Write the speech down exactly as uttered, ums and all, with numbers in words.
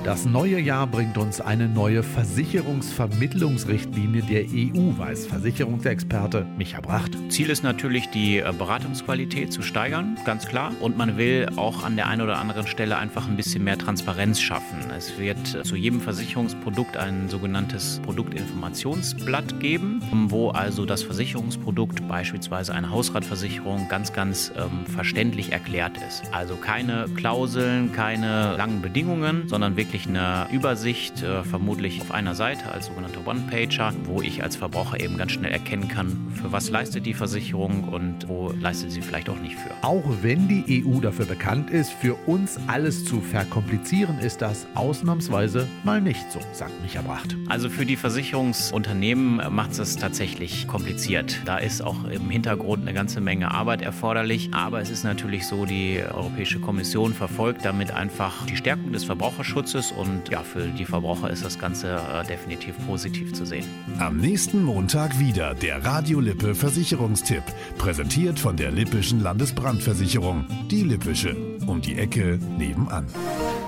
Das neue Jahr bringt uns eine neue Versicherungsvermittlungsrichtlinie der E U, weiß Versicherungsexperte Micha Bracht. Ziel ist natürlich, die Beratungsqualität zu steigern, ganz klar. Und man will auch an der einen oder anderen Stelle einfach ein bisschen mehr Transparenz schaffen. Es wird zu jedem Versicherungsprodukt ein sogenanntes Produktinformationsblatt geben, wo also das Versicherungsprodukt, beispielsweise eine Hausratversicherung, ganz, ganz ähm, verständlich erklärt ist. Also keine Klauseln, keine langen Bedingungen, sondern wirklich eine Übersicht, äh, vermutlich auf einer Seite als sogenannter One-Pager, wo ich als Verbraucher eben ganz schnell erkennen kann, für was leistet die Versicherung und wo leistet sie vielleicht auch nicht für. Auch wenn die E U dafür bekannt ist, für uns alles zu verkomplizieren, ist das ausnahmsweise mal nicht so, sagt Micha Bracht. Also für die Versicherungsunternehmen macht es tatsächlich kompliziert. Da ist auch im Hintergrund eine ganze Menge Arbeit erforderlich. Aber es ist natürlich so, die Europäische Kommission verfolgt damit einfach die Stärkung des Verbraucherschutzes und ja, für die Verbraucher ist das Ganze äh, definitiv positiv zu sehen. Am nächsten Montag wieder der Radio Lippe Versicherungstipp, präsentiert von der Lippischen Landesbrandversicherung. Die Lippische, um die Ecke nebenan.